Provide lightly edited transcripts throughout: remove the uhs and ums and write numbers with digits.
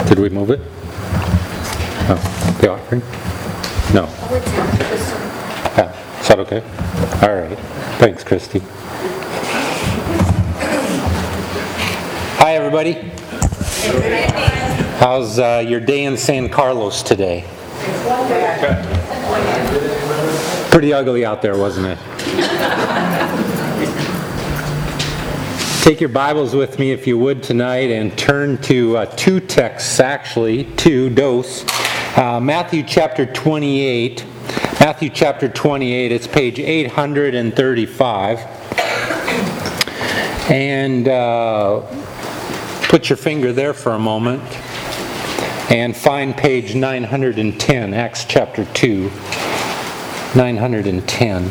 Did we move it? Oh, the offering? No. Yeah. Is that okay? All right. Thanks, Christy. Hi, everybody. How's your day in San Carlos today? Pretty ugly out there, wasn't it? Take your Bibles with me, if you would, tonight, and turn to two texts, actually, Matthew chapter 28. Matthew chapter 28, it's page 835. And put your finger there for a moment and find page 910, Acts chapter 2, 910.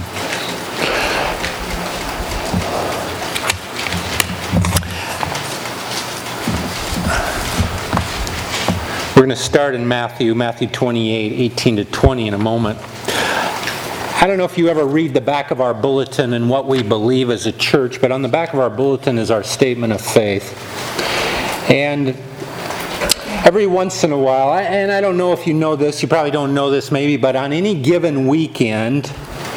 We're going to start in Matthew 28, 18 to 20 in a moment. I don't know if you ever read the back of our bulletin and what we believe as a church, but on the back of our bulletin is our statement of faith. And every once in a while, and I don't know if you know this, you probably don't know this maybe, but on any given weekend,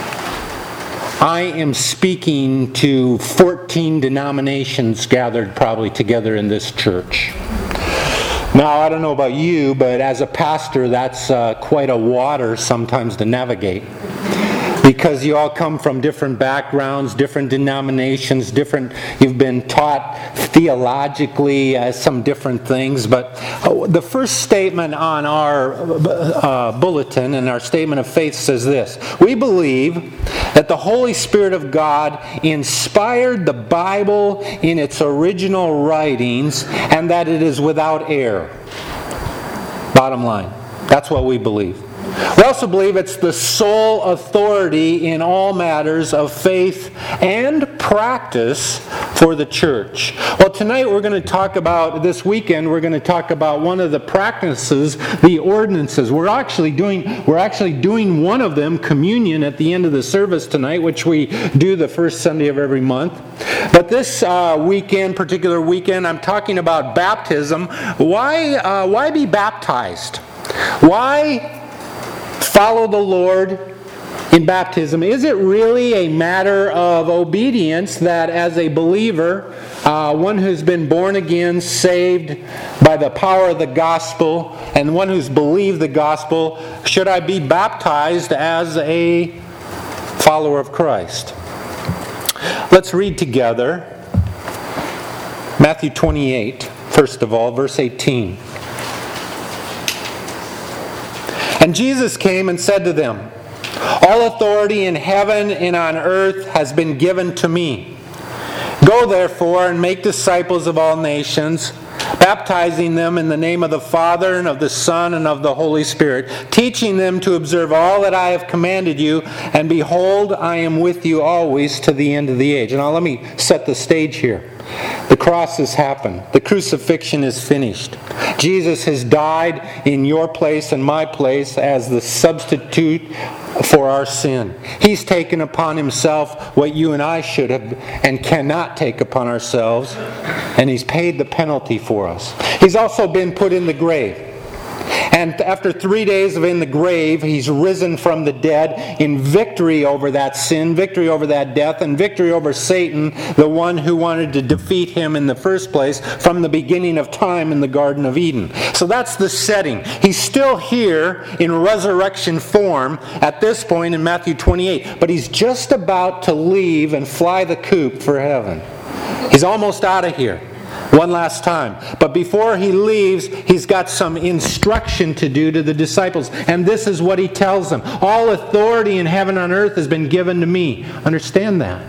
I am speaking to 14 denominations gathered probably together in this church. Now, I don't know about you, but as a pastor, that's quite a water sometimes to navigate. Because you all come from different backgrounds, different denominations, you've been taught theologically some different things. But the first statement on our bulletin and our statement of faith says this: we believe that the Holy Spirit of God inspired the Bible in its original writings and that it is without error. Bottom line. That's what we believe. We also believe it's the sole authority in all matters of faith and practice for the church. Well, tonight this weekend we're going to talk about one of the practices, the ordinances. We're actually doing one of them, communion, at the end of the service tonight, which we do the first Sunday of every month. But this particular weekend, I'm talking about baptism. Why be baptized? Why follow the Lord in baptism? Is it really a matter of obedience that as a believer, one who's been born again, saved by the power of the gospel, and one who's believed the gospel, should I be baptized as a follower of Christ? Let's read together Matthew 28, first of all, verse 18. And Jesus came and said to them, all authority in heaven and on earth has been given to me. Go therefore and make disciples of all nations, baptizing them in the name of the Father and of the Son and of the Holy Spirit, teaching them to observe all that I have commanded you, and behold, I am with you always to the end of the age. Now let me set the stage here. The cross has happened. The crucifixion is finished. Jesus has died in your place and my place as the substitute for our sin. He's taken upon himself what you and I should have and cannot take upon ourselves, and he's paid the penalty for us. He's also been put in the grave. And after 3 days in the grave, he's risen from the dead in victory over that sin, victory over that death, and victory over Satan, the one who wanted to defeat him in the first place from the beginning of time in the Garden of Eden. So that's the setting. He's still here in resurrection form at this point in Matthew 28, but he's just about to leave and fly the coop for heaven. He's almost out of here. One last time. But before he leaves, he's got some instruction to do to the disciples. And this is what he tells them. All authority in heaven and on earth has been given to me. Understand that.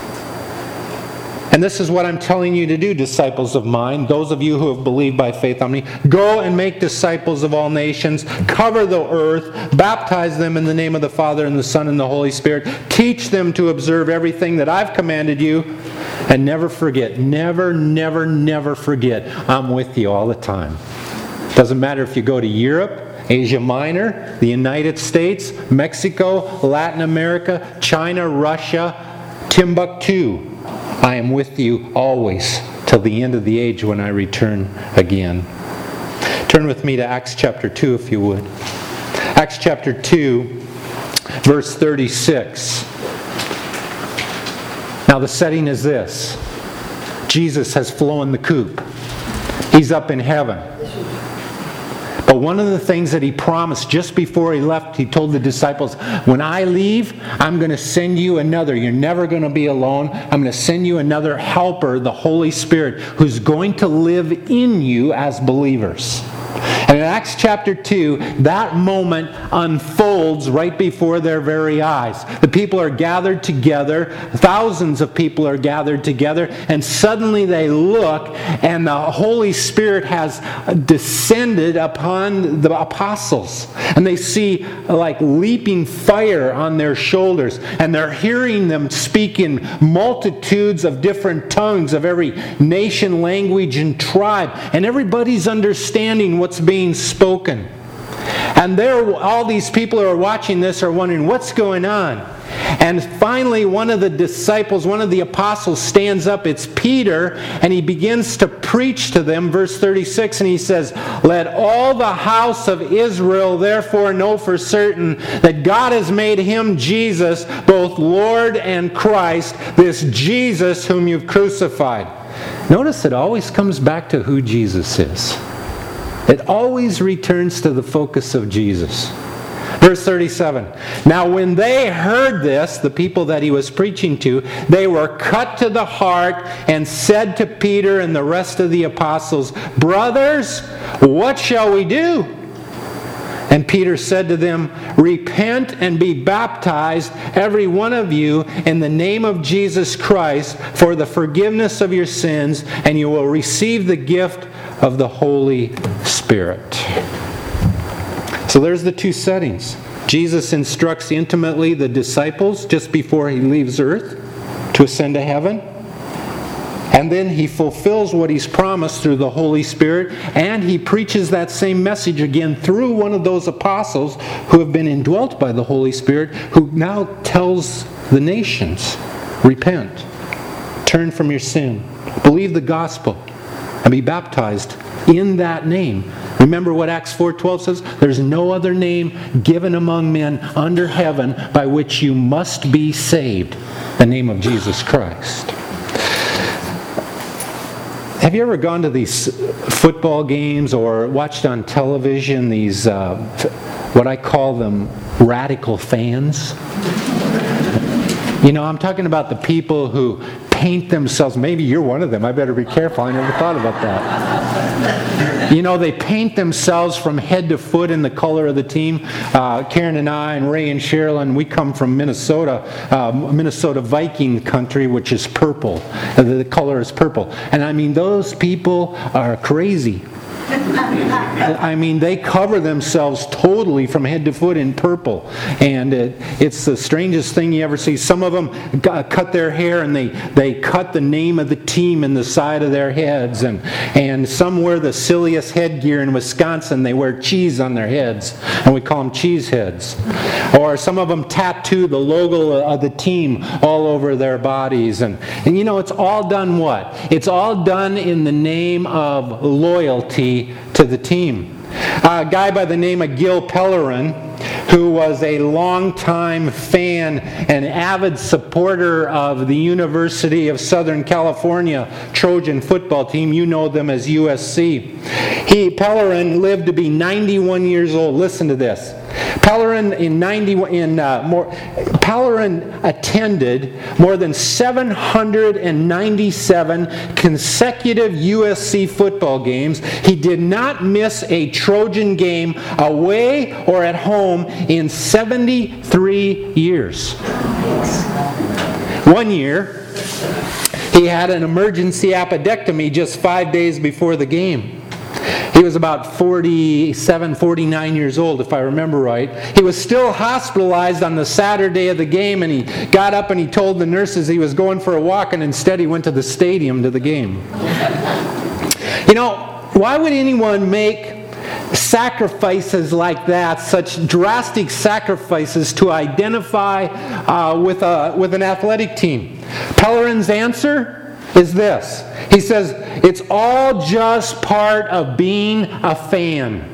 And this is what I'm telling you to do, disciples of mine, those of you who have believed by faith on me. Go and make disciples of all nations. Cover the earth. Baptize them in the name of the Father and the Son and the Holy Spirit. Teach them to observe everything that I've commanded you. And never forget, never forget, I'm with you all the time. Doesn't matter if you go to Europe, Asia Minor, the United States, Mexico, Latin America, China, Russia, Timbuktu. I am with you always till the end of the age when I return again. Turn with me to Acts chapter 2, if you would. Acts chapter 2, verse 36. Now the setting is this. Jesus has flown the coop. He's up in heaven. But one of the things that He promised just before He left, He told the disciples, when I leave, I'm going to send you another. You're never going to be alone. I'm going to send you another helper, the Holy Spirit, who's going to live in you as believers. And in Acts chapter 2, that moment unfolds right before their very eyes. The people are gathered together, thousands of people are gathered together, and suddenly they look, and the Holy Spirit has descended upon the apostles. And they see like leaping fire on their shoulders, and they're hearing them speak in multitudes of different tongues of every nation, language, and tribe. And everybody's understanding what's being spoken. And all these people who are watching this are wondering, what's going on? And finally, one of the disciples, one of the apostles stands up. It's Peter, and he begins to preach to them. Verse 36, and he says, let all the house of Israel therefore know for certain that God has made Him, Jesus, both Lord and Christ, this Jesus whom you've crucified. Notice it always comes back to who Jesus is. It always returns to the focus of Jesus. Verse 37. Now when they heard this, the people that He was preaching to, they were cut to the heart and said to Peter and the rest of the apostles, brothers, what shall we do? And Peter said to them, repent and be baptized, every one of you, in the name of Jesus Christ, for the forgiveness of your sins, and you will receive the gift of the Holy Spirit. So there's the two settings. Jesus instructs intimately the disciples just before He leaves earth to ascend to heaven. And then He fulfills what He's promised through the Holy Spirit, and He preaches that same message again through one of those apostles who have been indwelt by the Holy Spirit, who now tells the nations, repent, turn from your sin, believe the gospel, and be baptized in that name. Remember what Acts 4:12 says? There's no other name given among men under heaven by which you must be saved. The name of Jesus Christ. Have you ever gone to these football games or watched on television these, what I call them, radical fans? You know, I'm talking about the people who paint themselves. Maybe you're one of them. I better be careful. I never thought about that. You know, they paint themselves from head to foot in the color of the team. Karen and I and Ray and Sherilyn, we come from Minnesota, Minnesota Viking country, which is purple. The color is purple. And I mean, those people are crazy. I mean, they cover themselves totally from head to foot in purple. And it's the strangest thing you ever see. Some of them cut their hair and they cut the name of the team in the side of their heads. And some wear the silliest headgear in Wisconsin. They wear cheese on their heads. And we call them cheese heads. Or some of them tattoo the logo of the team all over their bodies. And you know, it's all done what? It's all done in the name of loyalty to the team. A guy by the name of Gil Pellerin, who was a longtime fan and avid supporter of the University of Southern California Trojan football team. You know them as USC. Pellerin lived to be 91 years old. Listen to this. Pellerin attended more than 797 consecutive USC football games. He did not miss a Trojan game away or at home in 73 years. One year, he had an emergency appendectomy just 5 days before the game. He was about 47, 49 years old, if I remember right. He was still hospitalized on the Saturday of the game, and he got up and he told the nurses he was going for a walk, and instead he went to the stadium to the game. You know, why would anyone make sacrifices like that, such drastic sacrifices to identify with an athletic team? Pellerin's answer? is this. He says, it's all just part of being a fan.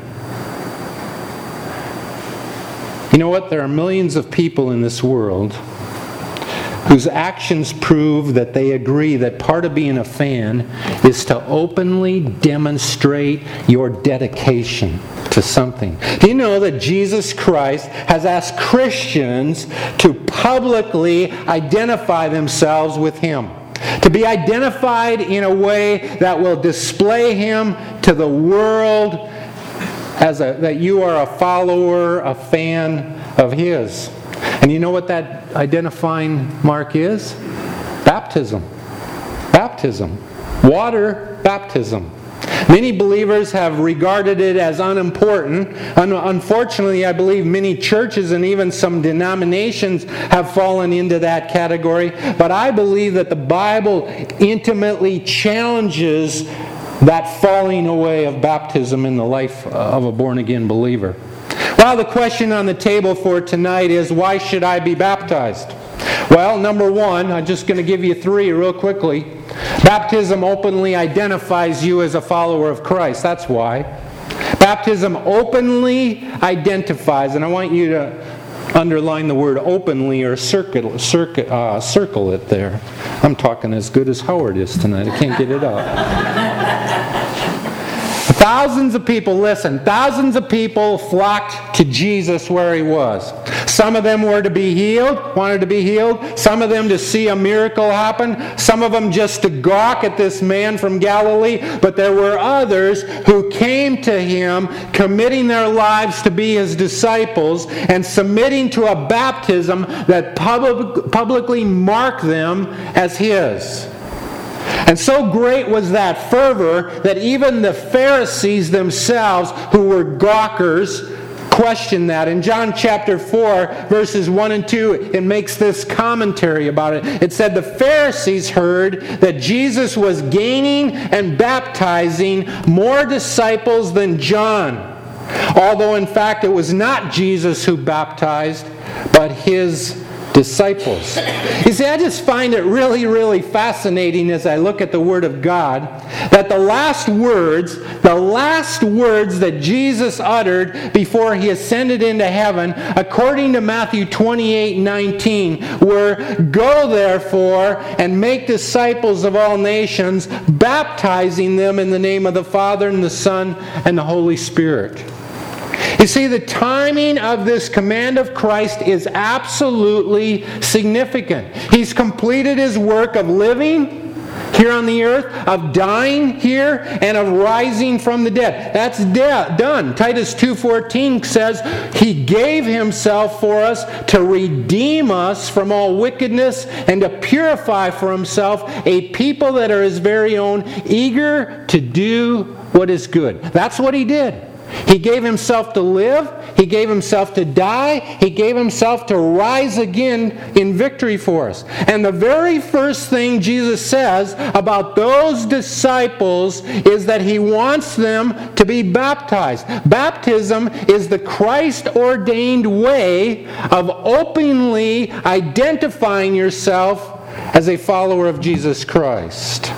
You know what? There are millions of people in this world whose actions prove that they agree that part of being a fan is to openly demonstrate your dedication to something. Do you know that Jesus Christ has asked Christians to publicly identify themselves with Him? To be identified in a way that will display Him to the world as that you are a follower, a fan of His. And you know what that identifying mark is? Baptism. Baptism. Water baptism. Many believers have regarded it as unimportant. Unfortunately, I believe many churches and even some denominations have fallen into that category. But I believe that the Bible intimately challenges that falling away of baptism in the life of a born-again believer. Well, the question on the table for tonight is, why should I be baptized? Well, number one, I'm just going to give you three real quickly. Baptism openly identifies you as a follower of Christ. That's why. Baptism openly identifies, and I want you to underline the word openly or circle it there. I'm talking as good as Howard is tonight. I can't get it out. Thousands of people, listen, thousands of people flocked to Jesus where He was. Some of them were to be healed, wanted to be healed. Some of them to see a miracle happen. Some of them just to gawk at this man from Galilee. But there were others who came to Him, committing their lives to be His disciples and submitting to a baptism that publicly marked them as His. And so great was that fervor that even the Pharisees themselves, who were gawkers, questioned that. In John chapter 4, verses 1 and 2, it makes this commentary about it. It said, the Pharisees heard that Jesus was gaining and baptizing more disciples than John, although in fact it was not Jesus who baptized, but His disciples. You see, I just find it really, really fascinating as I look at the Word of God that the last words that Jesus uttered before He ascended into heaven, according to Matthew 28:19, were, "Go therefore and make disciples of all nations, baptizing them in the name of the Father and the Son and the Holy Spirit." You see, the timing of this command of Christ is absolutely significant. He's completed His work of living here on the earth, of dying here, and of rising from the dead. That's done. Titus 2:14 says, He gave Himself for us to redeem us from all wickedness and to purify for Himself a people that are His very own, eager to do what is good. That's what He did. He gave Himself to live. He gave Himself to die. He gave Himself to rise again in victory for us. And the very first thing Jesus says about those disciples is that He wants them to be baptized. Baptism is the Christ-ordained way of openly identifying yourself as a follower of Jesus Christ.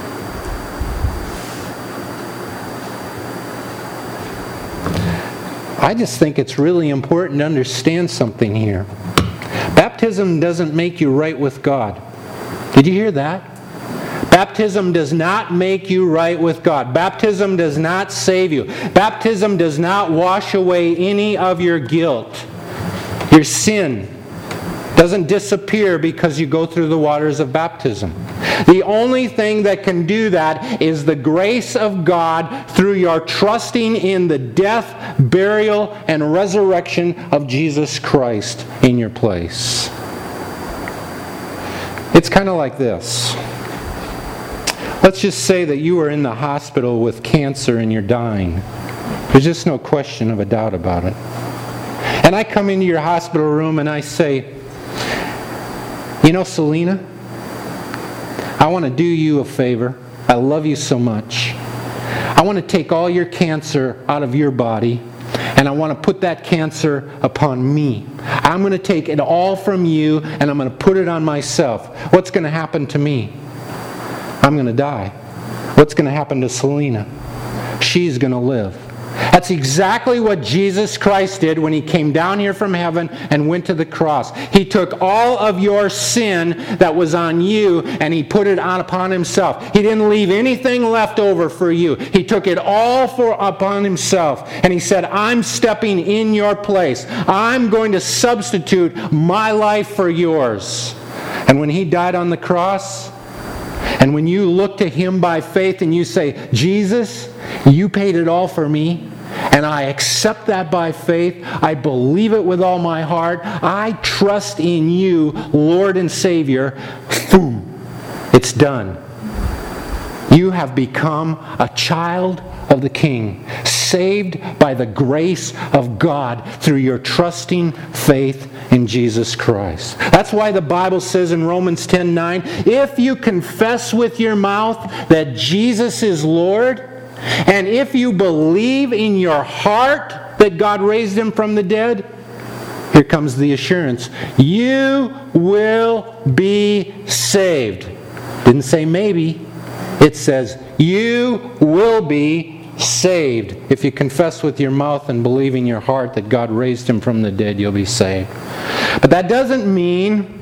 I just think it's really important to understand something here. Baptism doesn't make you right with God. Did you hear that? Baptism does not make you right with God. Baptism does not save you. Baptism does not wash away any of your guilt. Your sin doesn't disappear because you go through the waters of baptism. The only thing that can do that is the grace of God through your trusting in the death, burial, and resurrection of Jesus Christ in your place. It's kind of like this. Let's just say that you are in the hospital with cancer and you're dying. There's just no question of a doubt about it. And I come into your hospital room and I say, you know, Selena, I want to do you a favor. I love you so much. I want to take all your cancer out of your body, and I want to put that cancer upon me. I'm going to take it all from you, and I'm going to put it on myself. What's going to happen to me? I'm going to die. What's going to happen to Selena? She's going to live. That's exactly what Jesus Christ did when He came down here from heaven and went to the cross. He took all of your sin that was on you and He put it upon Himself. He didn't leave anything left over for you. He took it all upon Himself. And He said, I'm stepping in your place. I'm going to substitute my life for yours. And when He died on the cross, and when you look to Him by faith and you say, Jesus, you paid it all for me, and I accept that by faith. I believe it with all my heart. I trust in you, Lord and Savior. Boom. It's done. You have become a child of the King, saved by the grace of God through your trusting faith in Jesus Christ. That's why the Bible says in Romans 10:9, if you confess with your mouth that Jesus is Lord, and if you believe in your heart that God raised Him from the dead, here comes the assurance, you will be saved. Didn't say maybe. It says you will be saved. If you confess with your mouth and believe in your heart that God raised Him from the dead, you'll be saved. But that doesn't mean,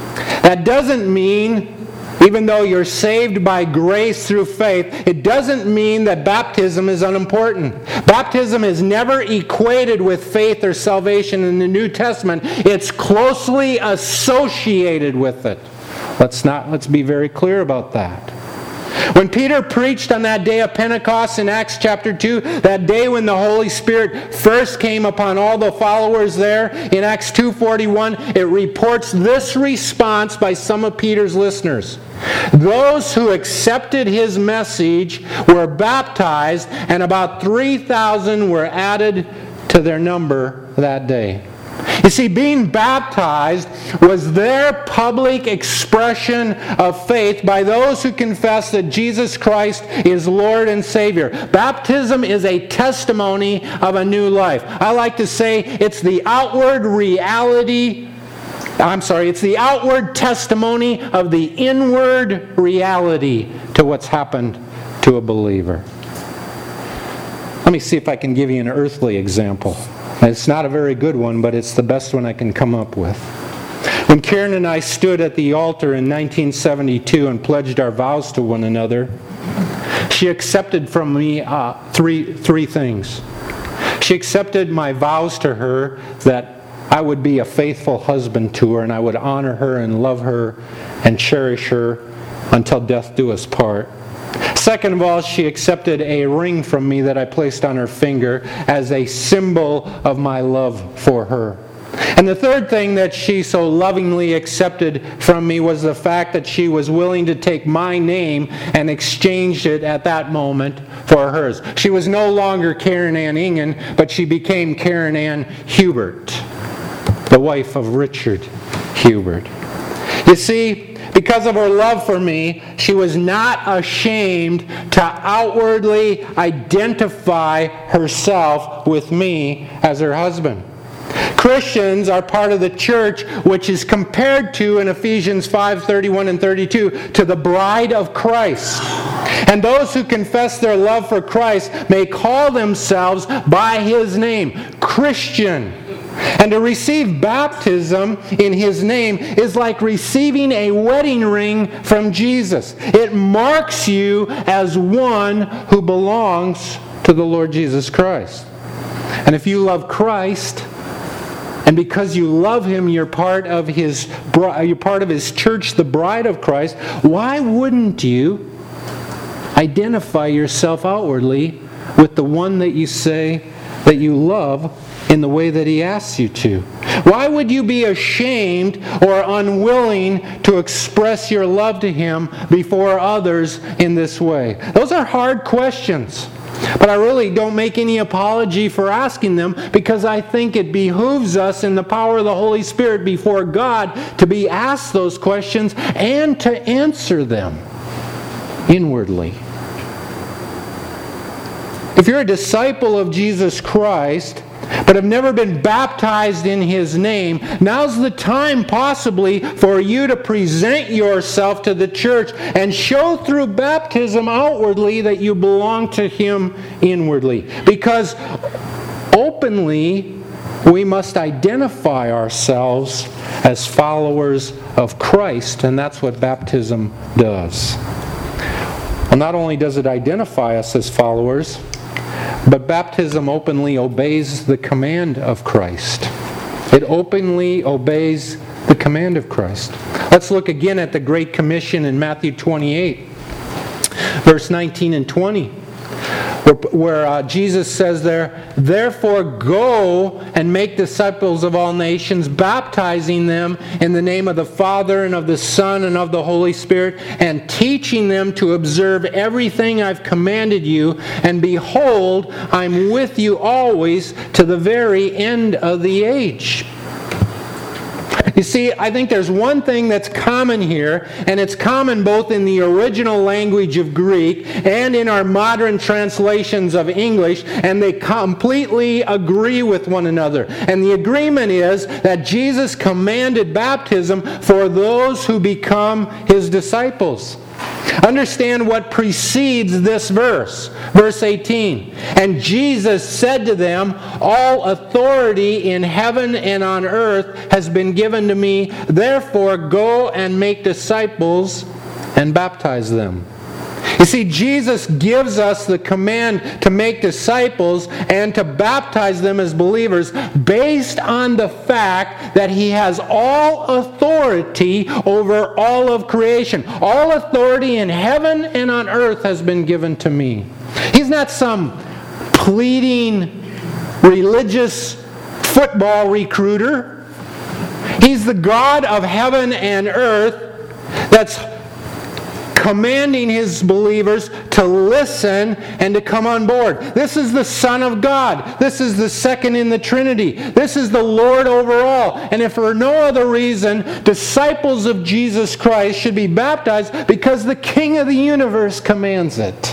even though you're saved by grace through faith, it doesn't mean that baptism is unimportant. Baptism is never equated with faith or salvation in the New Testament. It's closely associated with it. Let's be very clear about that. When Peter preached on that day of Pentecost in Acts chapter 2, that day when the Holy Spirit first came upon all the followers there, in Acts 2:41, it reports this response by some of Peter's listeners. Those who accepted his message were baptized, and about 3,000 were added to their number that day. You see, being baptized was their public expression of faith by those who confess that Jesus Christ is Lord and Savior. Baptism is a testimony of a new life. I like to say it's the outward testimony of the inward reality to what's happened to a believer. Let me see if I can give you an earthly example. It's not a very good one, but it's the best one I can come up with. When Karen and I stood at the altar in 1972 and pledged our vows to one another, she accepted from me three things. She accepted my vows to her that I would be a faithful husband to her, and I would honor her and love her and cherish her until death do us part. Second of all, she accepted a ring from me that I placed on her finger as a symbol of my love for her. And the third thing that she so lovingly accepted from me was the fact that she was willing to take my name and exchange it at that moment for hers. She was no longer Karen Ann Ingen, but she became Karen Ann Hubert, the wife of Richard Hubert. You see, because of her love for me, she was not ashamed to outwardly identify herself with me as her husband. Christians are part of the church, which is compared to, in Ephesians 5:31 and 32, to the bride of Christ. And those who confess their love for Christ may call themselves by His name, Christian. And to receive baptism in His name is like receiving a wedding ring from Jesus. It marks you as one who belongs to the Lord Jesus Christ. And if you love Christ, and because you love Him, you're part of His church, the bride of Christ, why wouldn't you identify yourself outwardly with the one that you say that you love in the way that He asks you to? Why would you be ashamed or unwilling to express your love to Him before others in this way? Those are hard questions, but I really don't make any apology for asking them, because I think it behooves us in the power of the Holy Spirit before God to be asked those questions and to answer them inwardly. If you're a disciple of Jesus Christ, but have never been baptized in His name, now's the time possibly for you to present yourself to the church and show through baptism outwardly that you belong to Him inwardly. Because openly we must identify ourselves as followers of Christ, and that's what baptism does. Well, not only does it identify us as followers, but baptism openly obeys the command of Christ. It openly obeys the command of Christ. Let's look again at the Great Commission in Matthew 28, verse 19 and 20. Where Jesus says there, "Therefore go and make disciples of all nations, baptizing them in the name of the Father and of the Son and of the Holy Spirit, and teaching them to observe everything I've commanded you. And behold, I'm with you always to the very end of the age." You see, I think there's one thing that's common here, and it's common both in the original language of Greek and in our modern translations of English, and they completely agree with one another. And the agreement is that Jesus commanded baptism for those who become His disciples. Understand what precedes this verse. Verse 18. "And Jesus said to them, All authority in heaven and on earth has been given to me. Therefore go and make disciples and baptize them." You see, Jesus gives us the command to make disciples and to baptize them as believers based on the fact that He has all authority over all of creation. All authority in heaven and on earth has been given to me. He's not some pleading religious football recruiter. He's the God of heaven and earth that's commanding His believers to listen and to come on board. This is the Son of God. This is the second in the Trinity. This is the Lord over all. And if for no other reason, disciples of Jesus Christ should be baptized because the King of the universe commands it.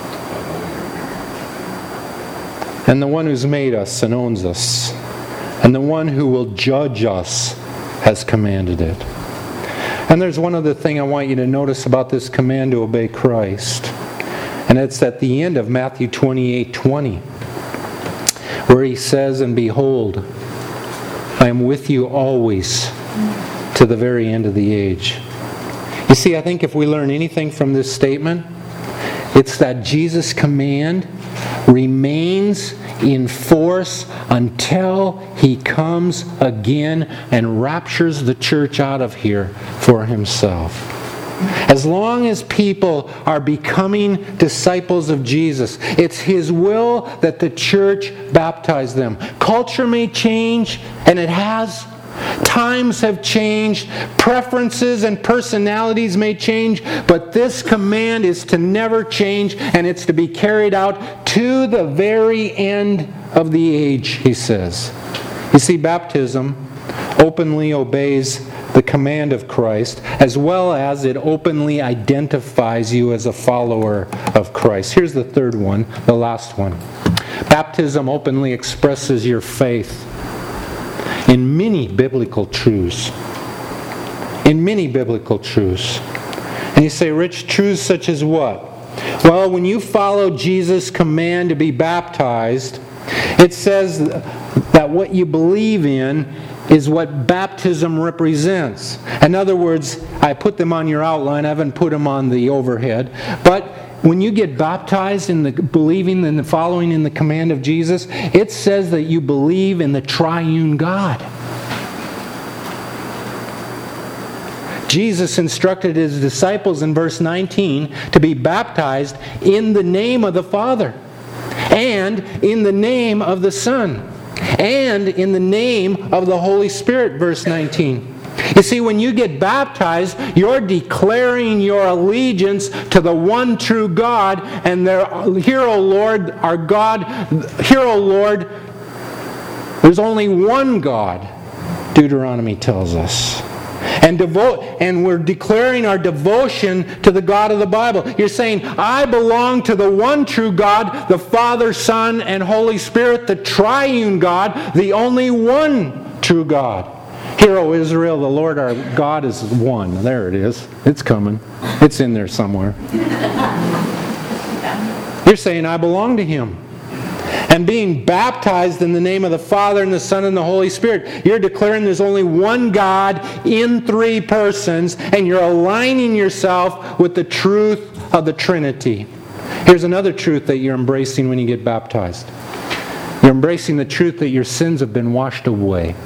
And the one who's made us and owns us, and the one who will judge us has commanded it. And there's one other thing I want you to notice about this command to obey Christ. And it's at the end of Matthew 28:20, where He says, "And behold, I am with you always to the very end of the age." You see, I think if we learn anything from this statement, it's that Jesus' command remains in force until He comes again and raptures the church out of here for Himself. As long as people are becoming disciples of Jesus, it's His will that the church baptize them. Culture may change, and it has. Times have changed, preferences and personalities may change, but this command is to never change, and it's to be carried out to the very end of the age, He says. You see, baptism openly obeys the command of Christ, as well as it openly identifies you as a follower of Christ. Here's the third one, the last one. Baptism openly expresses your faith in many biblical truths. In many biblical truths. And you say, "Rich, truths such as what?" Well, when you follow Jesus' command to be baptized, it says that what you believe in is what baptism represents. In other words, I put them on your outline. I haven't put them on the overhead. But when you get baptized in the believing and the following in the command of Jesus, it says that you believe in the triune God. Jesus instructed His disciples in verse 19 to be baptized in the name of the Father, and in the name of the Son, and in the name of the Holy Spirit, verse 19. You see, when you get baptized, you're declaring your allegiance to the one true God, and here, O Lord, our God, here, O Lord, there's only one God, Deuteronomy tells us. and we're declaring our devotion to the God of the Bible. You're saying, I belong to the one true God, the Father, Son, and Holy Spirit, the triune God, the only one true God. Hear, O Israel, the Lord our God is one. There it is. It's coming. It's in there somewhere. You're saying, I belong to Him. And being baptized in the name of the Father and the Son and the Holy Spirit, you're declaring there's only one God in three persons, and you're aligning yourself with the truth of the Trinity. Here's another truth that you're embracing when you get baptized. You're embracing the truth that your sins have been washed away.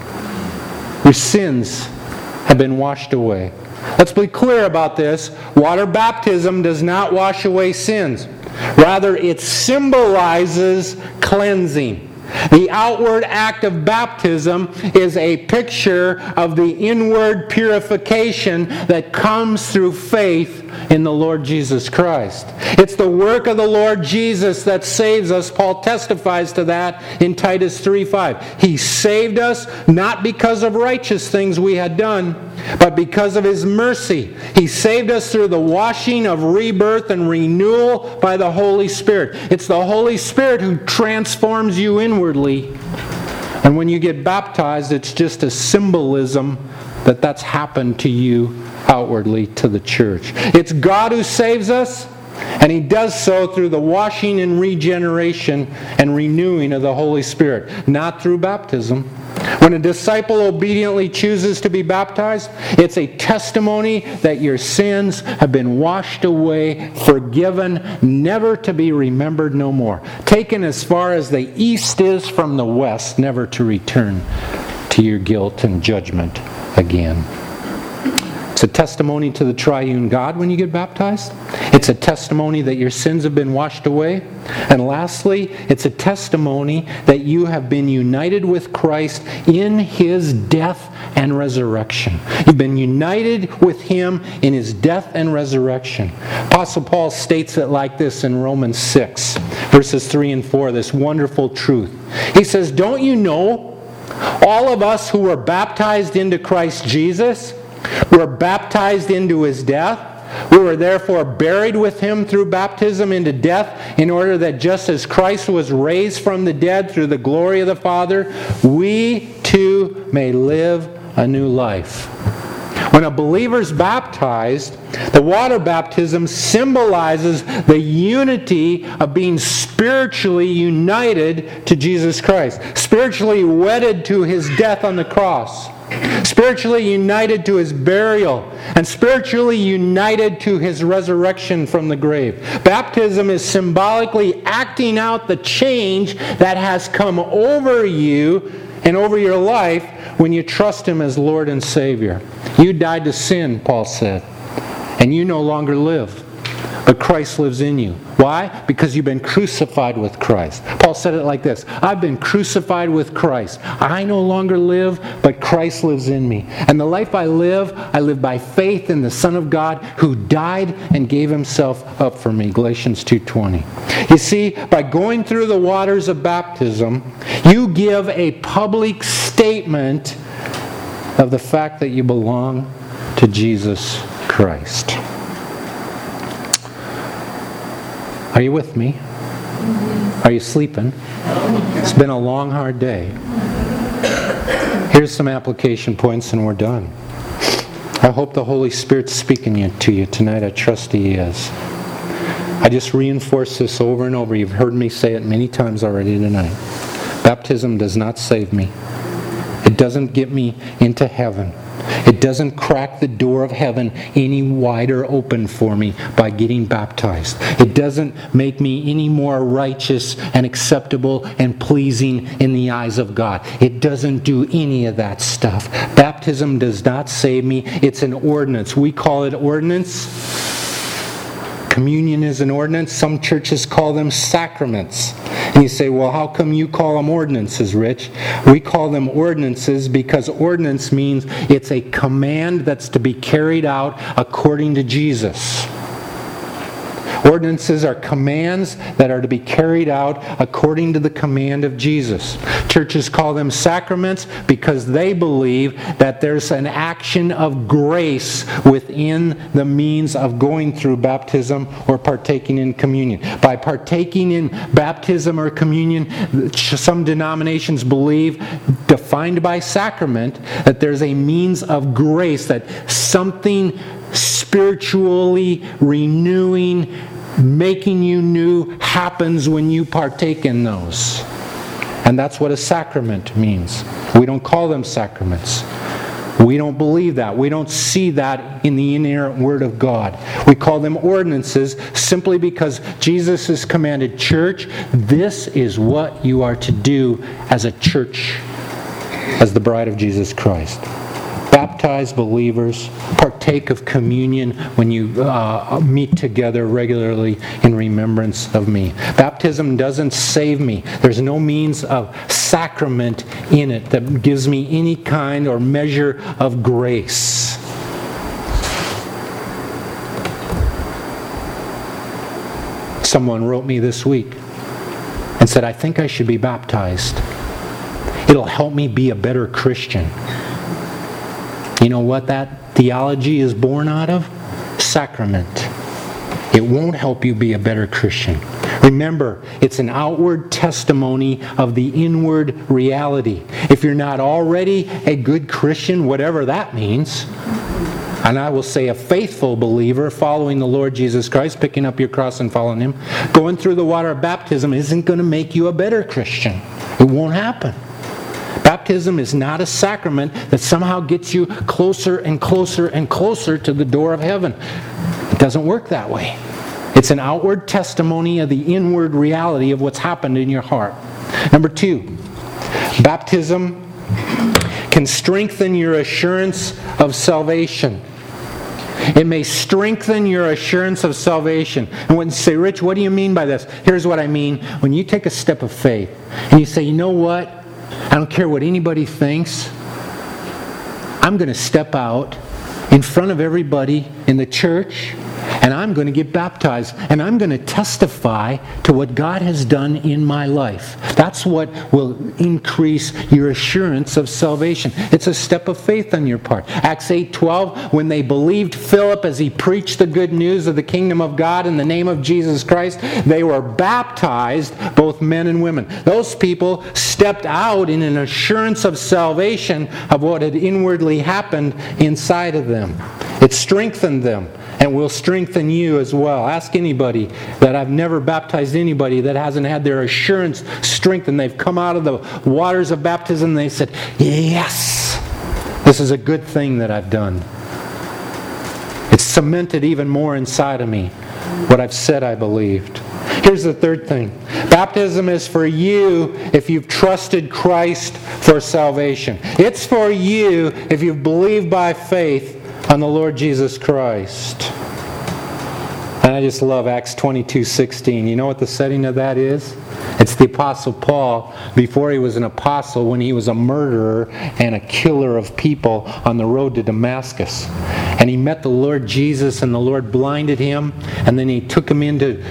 Your sins have been washed away. Let's be clear about this. Water baptism does not wash away sins. Rather, it symbolizes cleansing. The outward act of baptism is a picture of the inward purification that comes through faith in the Lord Jesus Christ. It's the work of the Lord Jesus that saves us. Paul testifies to that in Titus 3:5. He saved us not because of righteous things we had done, but because of His mercy. He saved us through the washing of rebirth and renewal by the Holy Spirit. It's the Holy Spirit who transforms you inwardly. And when you get baptized, it's just a symbolism that that's happened to you outwardly to the church. It's God who saves us, and He does so through the washing and regeneration and renewing of the Holy Spirit, not through baptism. When a disciple obediently chooses to be baptized, it's a testimony that your sins have been washed away, forgiven, never to be remembered no more. Taken as far as the east is from the west, never to return to your guilt and judgment again. It's a testimony to the triune God when you get baptized. It's a testimony that your sins have been washed away. And lastly, it's a testimony that you have been united with Christ in His death and resurrection. You've been united with Him in His death and resurrection. Apostle Paul states it like this in Romans 6, verses 3 and 4, this wonderful truth. He says, don't you know, all of us who were baptized into Christ Jesus were baptized into His death. We were therefore buried with Him through baptism into death, in order that just as Christ was raised from the dead through the glory of the Father, we too may live a new life. When a believer's baptized, the water baptism symbolizes the unity of being spiritually united to Jesus Christ, spiritually wedded to His death on the cross, spiritually united to His burial, and spiritually united to His resurrection from the grave. Baptism is symbolically acting out the change that has come over you and over your life when you trust Him as Lord and Savior. You died to sin, Paul said, and you no longer live, but Christ lives in you. Why? Because you've been crucified with Christ. Paul said it like this: I've been crucified with Christ. I no longer live, but Christ lives in me. And the life I live by faith in the Son of God who died and gave Himself up for me. Galatians 2:20. You see, by going through the waters of baptism, you give a public statement of the fact that you belong to Jesus Christ. Are you with me? Are you sleeping? It's been a long, hard day. Here's some application points and we're done. I hope the Holy Spirit's speaking to you tonight. I trust He is. I just reinforce this over and over. You've heard me say it many times already tonight. Baptism does not save me. It doesn't get me into heaven. It doesn't crack the door of heaven any wider open for me by getting baptized. It doesn't make me any more righteous and acceptable and pleasing in the eyes of God. It doesn't do any of that stuff. Baptism does not save me. It's an ordinance. We call it ordinance. Communion is an ordinance. Some churches call them sacraments. And you say, well, how come you call them ordinances, Rich? We call them ordinances because ordinance means it's a command that's to be carried out according to Jesus. Ordinances are commands that are to be carried out according to the command of Jesus. Churches call them sacraments because they believe that there's an action of grace within the means of going through baptism or partaking in communion. By partaking in baptism or communion, some denominations believe, defined by sacrament, that there's a means of grace, that something spiritually renewing, making you new, happens when you partake in those. And that's what a sacrament means. We don't call them sacraments. We don't believe that. We don't see that in the inerrant Word of God. We call them ordinances simply because Jesus has commanded, church, this is what you are to do as a church, as the bride of Jesus Christ. Baptized believers partake of communion when you meet together regularly in remembrance of me. Baptism doesn't save me. There's no means of sacrament in it that gives me any kind or measure of grace. Someone wrote me this week and said, I think I should be baptized. It'll help me be a better Christian. You know what that theology is born out of? Sacrament. It won't help you be a better Christian. Remember, it's an outward testimony of the inward reality. If you're not already a good Christian, whatever that means, and I will say a faithful believer following the Lord Jesus Christ, picking up your cross and following Him, going through the water of baptism isn't going to make you a better Christian. It won't happen. Baptism is not a sacrament that somehow gets you closer and closer and closer to the door of heaven. It doesn't work that way. It's an outward testimony of the inward reality of what's happened in your heart. Number 2, baptism can strengthen your assurance of salvation. It may strengthen your assurance of salvation. And when you say, Rich, what do you mean by this? Here's what I mean. When you take a step of faith and you say, you know what? I don't care what anybody thinks. I'm going to step out in front of everybody in the church, and I'm going to get baptized, and I'm going to testify to what God has done in my life. That's what will increase your assurance of salvation. It's a step of faith on your part. Acts 8:12, when they believed Philip as he preached the good news of the kingdom of God in the name of Jesus Christ, they were baptized, both men and women. Those people stepped out in an assurance of salvation of what had inwardly happened inside of them. It strengthened them. And will strengthen you as well. Ask anybody that I've never baptized anybody that hasn't had their assurance strengthened. They've come out of the waters of baptism and they said, yes, this is a good thing that I've done. It's cemented even more inside of me what I've said I believed. Here's the third thing. Baptism is for you if you've trusted Christ for salvation. It's for you if you've believed by faith on the Lord Jesus Christ. And I just love Acts 22:16. You know what the setting of that is? It's the Apostle Paul before he was an apostle, when he was a murderer and a killer of people on the road to Damascus. And he met the Lord Jesus, and the Lord blinded him, and then he took him into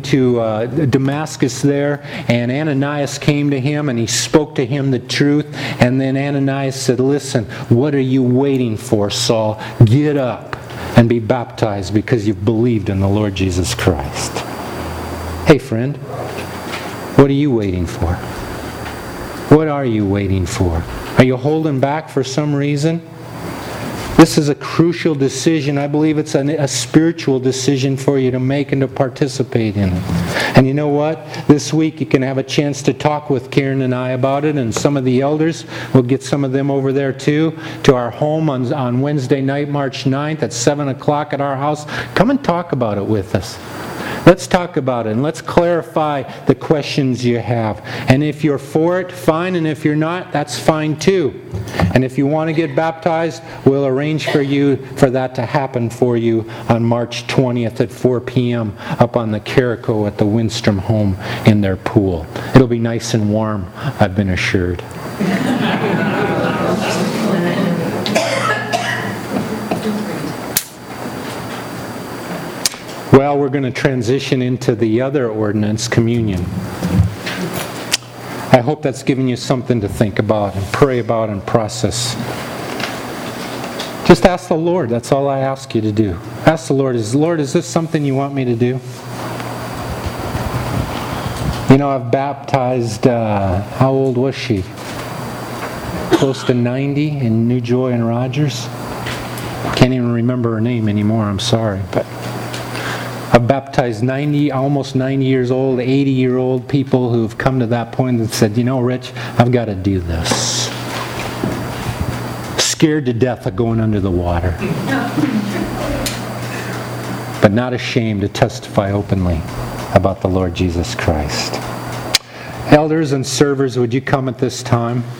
Damascus there, and Ananias came to him and he spoke to him the truth. And then Ananias said, listen, what are you waiting for, Saul? Get up and be baptized because you've believed in the Lord Jesus Christ. Hey friend, what are you waiting for? What are you waiting for? Are you holding back for some reason? This is a crucial decision. I believe it's a spiritual decision for you to make and to participate in it. And you know what? This week you can have a chance to talk with Karen and I about it, and some of the elders. We'll get some of them over there too, to our home on Wednesday night, March 9th at 7 o'clock at our house. Come and talk about it with us. Let's talk about it, and let's clarify the questions you have. And if you're for it, fine. And if you're not, that's fine too. And if you want to get baptized, we'll arrange for that to happen for you on March 20th at 4 p.m. up on the Carico at the Winstrom home in their pool. It'll be nice and warm, I've been assured. Well, Well, we're going to transition into the other ordinance, communion. I hope that's given you something to think about and pray about and process. Just ask the Lord. That's all I ask you to do. Ask the Lord, Lord, is this something you want me to do? You know, I've baptized, how old was she? Close to 90 in New Joy and Rogers. Can't even remember her name anymore, I'm sorry. But I've baptized 90, almost 90 years old, 80-year-old people who have come to that point and said, you know, Rich, I've got to do this. Scared to death of going under the water. But not ashamed to testify openly about the Lord Jesus Christ. Elders and servers, would you come at this time?